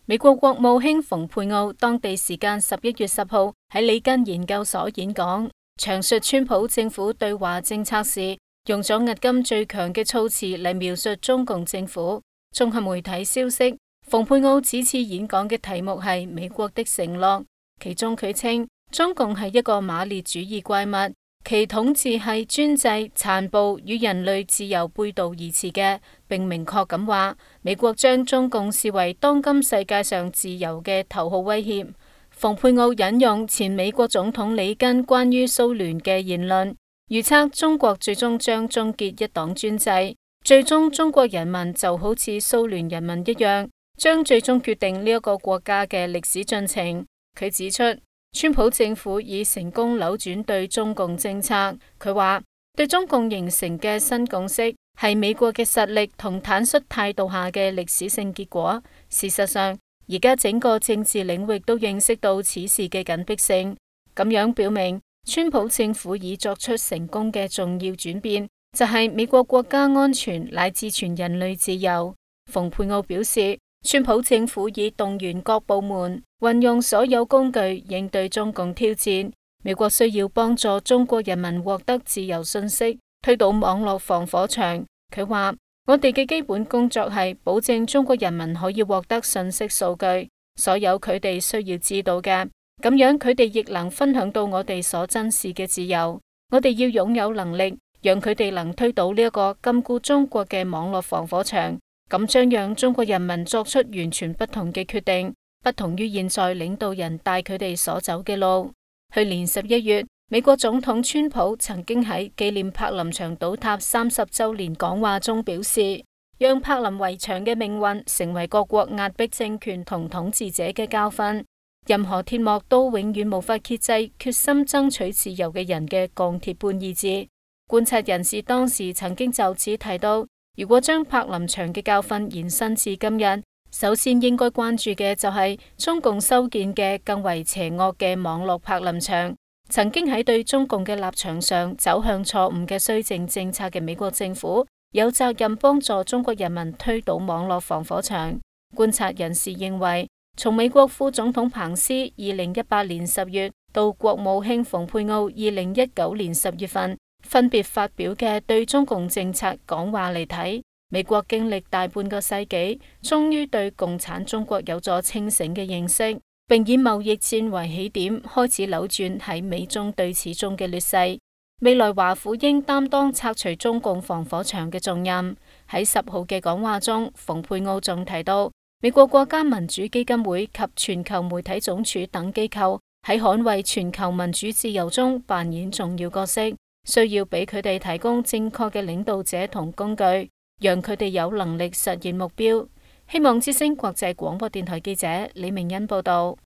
美國國務卿蓬佩奧當地時間11月10號喺里根研究所演講，詳述川普政府對華政策時，用咗迄今最強嘅措辭嚟描述中共政府。綜合媒體消息，蓬佩奧此次演講嘅題目係美國的承諾，其中佢稱中共係一個馬列主義怪物，其統治係專制、殘暴與人類自由背道而馳嘅，並明確咁話美國將中共視為當今世界上自由嘅頭號威脅。蓬佩奧引用前美國總統里根關於蘇聯嘅言論，預測中國最終將終結一黨專制，最終中國人民就好似蘇聯人民一樣，將最終決定呢一個國家嘅歷史進程。佢指出，川普政府已成功扭轉對中共政策。佢話對中共形成嘅新共識係美國嘅實力同坦率態度下嘅歷史性結果。事實上，而家整個政治領域都認識到此事嘅緊迫性，咁樣表明川普政府已作出成功嘅重要轉變，就係美國國家安全乃至全人類自由。蓬佩奧表示，川普政府已動員各部門，運用所有工具應對中共挑戰。美國需要幫助中國人民獲得自由信息，推倒網絡防火牆。佢話：我哋嘅基本工作係保證中國人民可以獲得信息數據，所有佢哋需要知道嘅，咁樣佢哋亦能分享到我哋所珍視嘅自由。我哋要擁有能力，讓佢哋能推倒呢一個禁錮中國嘅網絡防火牆。咁將讓中國人民作出完全不同嘅決定，不同於現在領導人帶佢哋所走嘅路。去年11月，美國總統川普曾經喺紀念柏林牆倒塌30週年講話中表示，讓柏林圍牆嘅命運成為各國壓迫政權同統治者嘅教訓。任何鐵幕都永遠無法遏制決心爭取自由嘅人嘅鋼鐵般意志。觀察人士當時曾經就此提到，如果將柏林牆嘅教訓延伸至今日，首先應該關注嘅就係中共修建嘅更為邪惡嘅網絡柏林牆。曾經喺對中共嘅立場上走向錯誤嘅綏靖政策嘅美國政府，有責任幫助中國人民推倒網絡防火牆。觀察人士認為，從美國副總統彭斯2018年10月到國務卿蓬佩奧2019年10月份，分別發表嘅對中共政策講話嚟睇，美國經歷大半個世紀，終於對共產中國有咗清醒嘅認識，並以貿易戰為起點，開始扭轉喺美中對峙中嘅劣勢。未來華府應擔當拆除中共防火牆嘅重任。喺10號嘅講話中，蓬佩奧仲提到，美國國家民主基金會及全球媒體總署等機構喺捍衛全球民主自由中扮演重要角色。需要俾佢哋提供正確嘅領導者同工具，讓佢哋有能力實現目標。希望之聲國際廣播電台記者李明恩報道。